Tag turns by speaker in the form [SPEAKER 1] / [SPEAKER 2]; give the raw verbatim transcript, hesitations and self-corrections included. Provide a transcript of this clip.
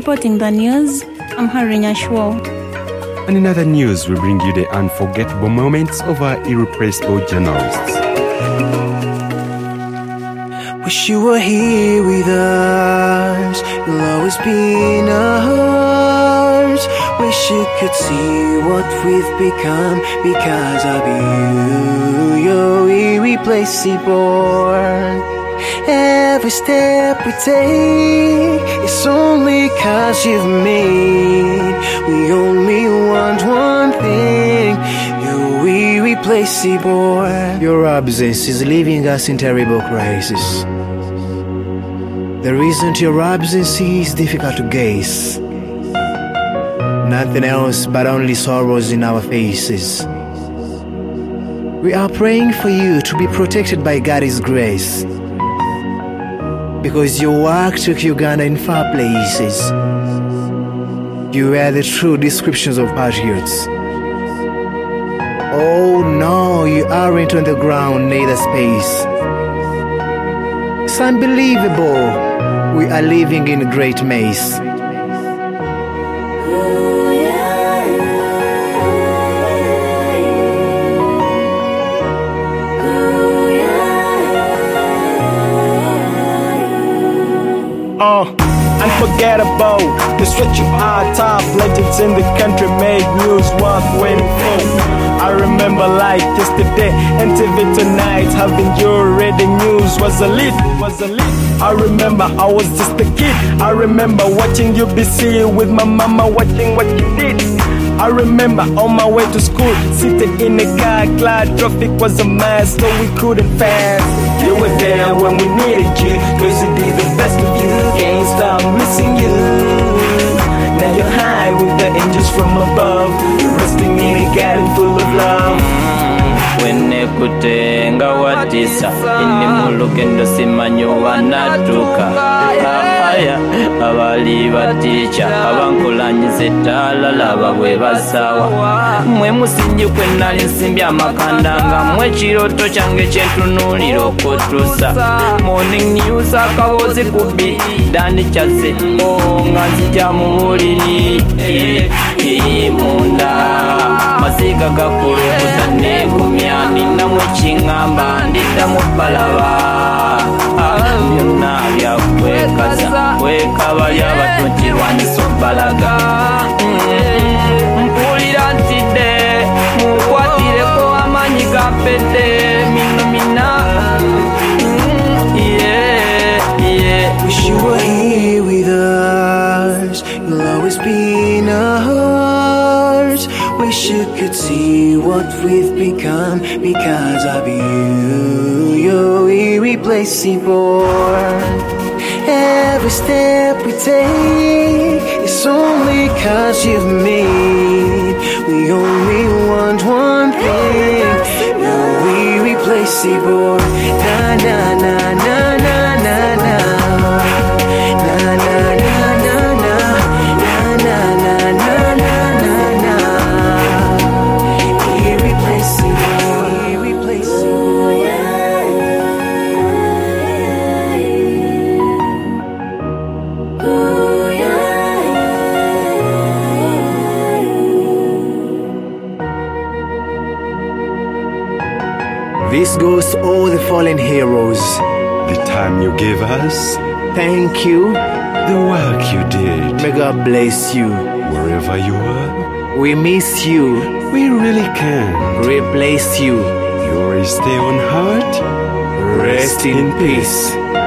[SPEAKER 1] Reporting the news, I'm Harinya Shwo.
[SPEAKER 2] And in other news, we bring you the unforgettable moments of our irrepressible journalists.
[SPEAKER 3] Wish you were here with us. You'll always be in our hearts. Wish you could see what we've become because of you. You're irreplaceable. Every step we take is only cause you've made. We only want one thing. You're irreplaceable. Your absence is leaving us in terrible crisis. The reason to your absence is difficult to guess. Nothing else but only sorrows in our faces. We are praying for you to be protected by God's grace, because your work took Uganda in far places. You are the true descriptions of patriots. Oh no, you aren't on the ground, neither space. It's unbelievable. We are living in a great maze.
[SPEAKER 4] Uh, unforgettable. The stretch of our top legends in the country made news worth waiting for. I remember like yesterday, N T V Tonight, having you reading news was a lit, was a lit. I remember I was just a kid. I remember watching U B C with my mama, watching what you did. I remember on my way to school, sitting in a car, cloud traffic was a mess, so we couldn't pass. You were there when we needed you, cause you did the best of you. Can't stop missing you. Now you're high with the angels from above. You're resting in a garden full of love.
[SPEAKER 5] Wene kutenga watisa Inni mulukendo simanyo wanatuka Aya abali baticha Abankulanyize talala babwe basawa Mwe musinji kwe nali nsimbi amakandanga Mwe chiroto change chetunuliro kutusa Morning news akawozi kubi Dani chase oh ngazi jamuliri Imunda Masika kakuru kutane kumyani na muchingamba ndita mupalava Byonna byakwekaza kweka bali abatontirwani sobalaga Mpulira ntide mukwatireko amanyi gampedde minomina Yeah, yeah.
[SPEAKER 3] Wish you were here with us. You'll always be in our hearts. Wish you could see what we've become because of you. You're irreplaceable. Every step we take is only cause you've made. We only want one thing. You're irreplaceable. Na na na na na na na. Na na na na na. Na na na na na na. Irreplaceable, irreplaceable. This goes to all the fallen heroes.
[SPEAKER 2] The time you gave us,
[SPEAKER 3] Thank you.
[SPEAKER 2] the work you did,
[SPEAKER 3] May God bless you.
[SPEAKER 2] wherever you are,
[SPEAKER 3] We miss you.
[SPEAKER 2] we really can.
[SPEAKER 3] Replace you.
[SPEAKER 2] You always stay on heart.
[SPEAKER 3] Rest in peace.